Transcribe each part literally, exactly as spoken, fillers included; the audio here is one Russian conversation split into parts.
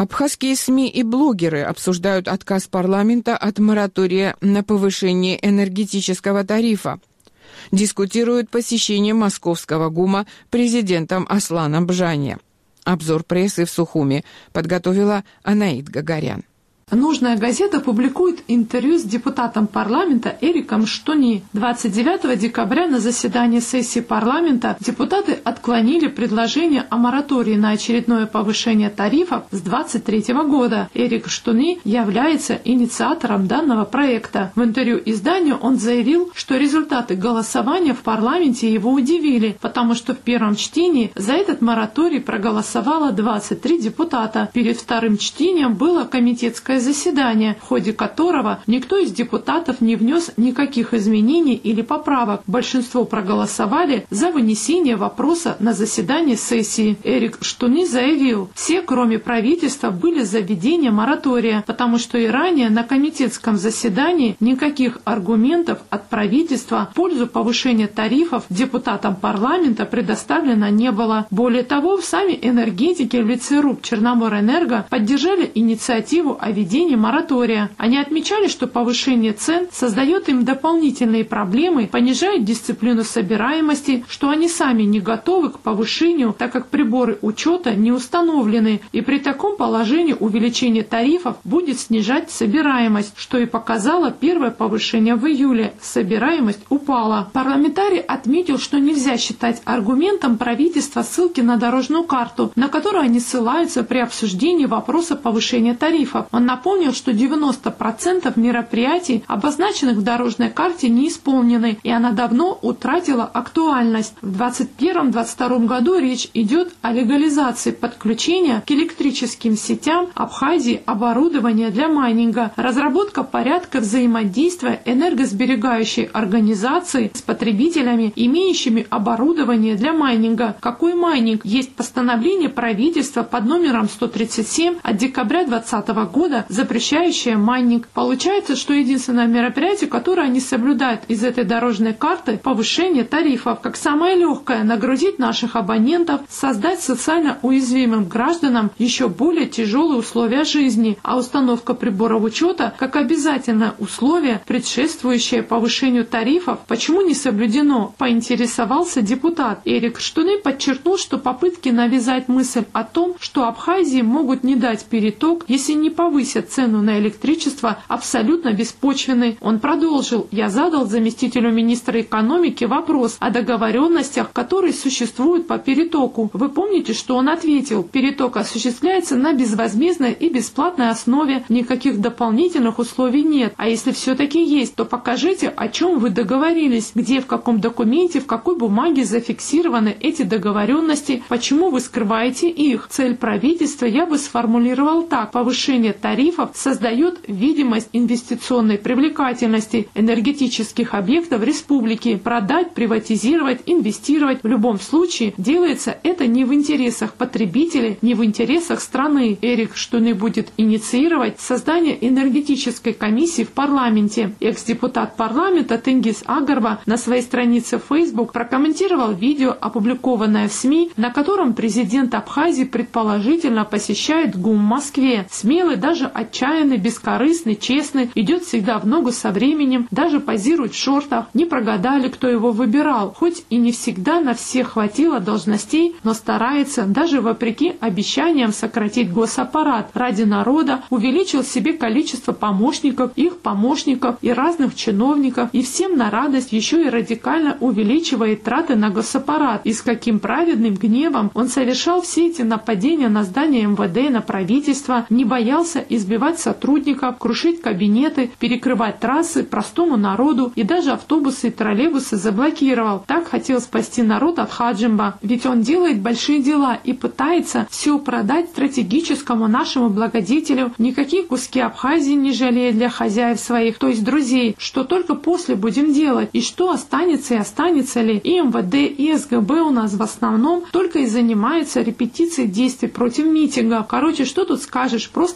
Абхазские СМИ и блогеры обсуждают отказ парламента от моратория на повышение энергетического тарифа. Дискутируют посещение московского ГУМа президентом Асланом Бжане. Обзор прессы в Сухуми подготовила Анаит Гагарян. Нужная газета публикует интервью с депутатом парламента Эриком Штуни. двадцать девятого декабря на заседании сессии парламента депутаты отклонили предложение о моратории на очередное повышение тарифов с двадцать третьего года. Эрик Штуни является инициатором данного проекта. В интервью изданию он заявил, что результаты голосования в парламенте его удивили, потому что в первом чтении за этот мораторий проголосовало двадцать три депутата. Перед вторым чтением было комитетское заседание, в ходе которого никто из депутатов не внес никаких изменений или поправок. Большинство проголосовали за вынесение вопроса на заседание сессии. Эрик Штуни заявил, все, кроме правительства, были за введение моратория, потому что и ранее на комитетском заседании никаких аргументов от правительства в пользу повышения тарифов депутатам парламента предоставлено не было. Более того, сами энергетики в лице РУП Черноморэнерго поддержали инициативу о введении моратория. Они отмечали, что повышение цен создает им дополнительные проблемы, понижает дисциплину собираемости, что они сами не готовы к повышению, так как приборы учета не установлены, и при таком положении увеличение тарифов будет снижать собираемость, что и показало первое повышение в июле. Собираемость упала. Парламентарий отметил, что нельзя считать аргументом правительства ссылки на дорожную карту, на которую они ссылаются при обсуждении вопроса повышения тарифов. Он напомнил, что девяносто процентов мероприятий, обозначенных в дорожной карте, не исполнены, и она давно утратила актуальность. В двадцать первом — двадцать втором году речь идет о легализации подключения к электрическим сетям Абхазии оборудования для майнинга, разработка порядка взаимодействия энергосберегающей организации с потребителями, имеющими оборудование для майнинга. Какой майнинг? Есть постановление правительства под номером сто тридцать семь от декабря двадцатого года, запрещающее майнинг. Получается, что единственное мероприятие, которое они соблюдают из этой дорожной карты — повышение тарифов. Как самое легкое — нагрузить наших абонентов, создать социально уязвимым гражданам еще более тяжелые условия жизни, а установка приборов учета как обязательное условие, предшествующее повышению тарифов, почему не соблюдено, поинтересовался депутат. Эрик Штуни подчеркнул, что попытки навязать мысль о том, что Абхазии могут не дать переток, если не повысят цену на электричество, абсолютно беспочвенны. Он продолжил: «Я задал заместителю министра экономики вопрос о договоренностях, которые существуют по перетоку. Вы помните, что он ответил? Переток осуществляется на безвозмездной и бесплатной основе, никаких дополнительных условий нет. А если все-таки есть, то покажите, о чем вы договорились, где, в каком документе, в какой бумаге зафиксированы эти договоренности, почему вы скрываете их?» Цель правительства я бы сформулировал так: повышение тарифов создает видимость инвестиционной привлекательности энергетических объектов республики. Продать, приватизировать, инвестировать — в любом случае делается это не в интересах потребителей, не в интересах страны. Эрик Штуни будет инициировать создание энергетической комиссии в парламенте. Экс-депутат парламента Тенгиз Агарба на своей странице в Facebook прокомментировал видео, опубликованное в СМИ, на котором президент Абхазии предположительно посещает ГУМ в Москве. Смелый, даже отчаянный, бескорыстный, честный, идет всегда в ногу со временем, даже позирует в шортах. Не прогадали, кто его выбирал. Хоть и не всегда на всех хватило должностей, но старается, даже вопреки обещаниям сократить госаппарат ради народа, увеличил себе количество помощников, их помощников и разных чиновников, и всем на радость еще и радикально увеличивает траты на госаппарат. И с каким праведным гневом он совершал все эти нападения на здание эм вэ дэ, на правительство, не боялся избивать сотрудников, крушить кабинеты, перекрывать трассы простому народу, и даже автобусы и троллейбусы заблокировал. Так хотел спасти народ от Хаджимба, ведь он делает большие дела и пытается все продать стратегическому нашему благодетелю. Никакие куски Абхазии не жалеет для хозяев своих, то есть друзей. Что только после будем делать, и что останется и останется ли. И эм вэ дэ, и эс гэ бэ у нас в основном только и занимаются репетицией действий против митингов. Короче, что тут скажешь, просто порядок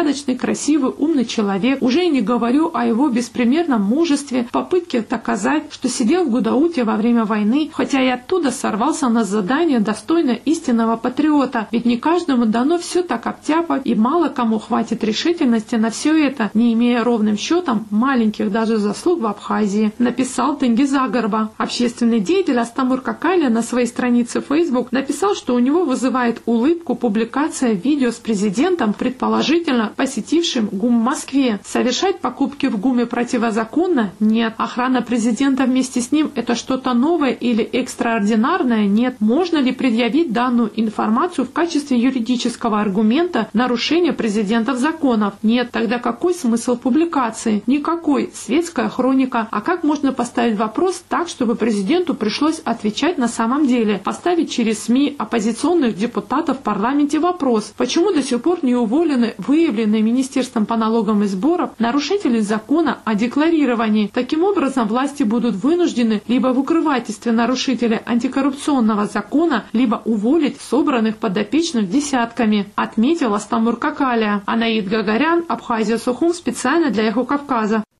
порядочный, красивый, умный человек. Уже не говорю о его беспримерном мужестве в попытке доказать, что сидел в Гудауте во время войны, хотя и оттуда сорвался на задание, достойное истинного патриота. Ведь не каждому дано все так обтяпать, и мало кому хватит решительности на все это, не имея ровным счетом маленьких даже заслуг в Абхазии, написал Тенгиз Агарба. Общественный деятель Астамур Какалия на своей странице в Facebook написал, что у него вызывает улыбку публикация видео с президентом, предположительно посетившим ГУМ в Москве. Совершать покупки в ГУМе противозаконно? Нет. Охрана президента вместе с ним — это что-то новое или экстраординарное? Нет. Можно ли предъявить данную информацию в качестве юридического аргумента нарушения президентов законов? Нет. Тогда какой смысл публикации? Никакой. Светская хроника. А как можно поставить вопрос так, чтобы президенту пришлось отвечать на самом деле? Поставить через СМИ оппозиционных депутатов в парламенте вопрос, почему до сих пор не уволены выявленные Министерством по налогам и сборам нарушители закона о декларировании. Таким образом, власти будут вынуждены либо в укрывательстве нарушителей антикоррупционного закона, либо уволить собранных подопечных десятками, отметил Астамур Какалия. Анаид Гагарян, Абхазия, Сухум, специально для Эхо Кавказа.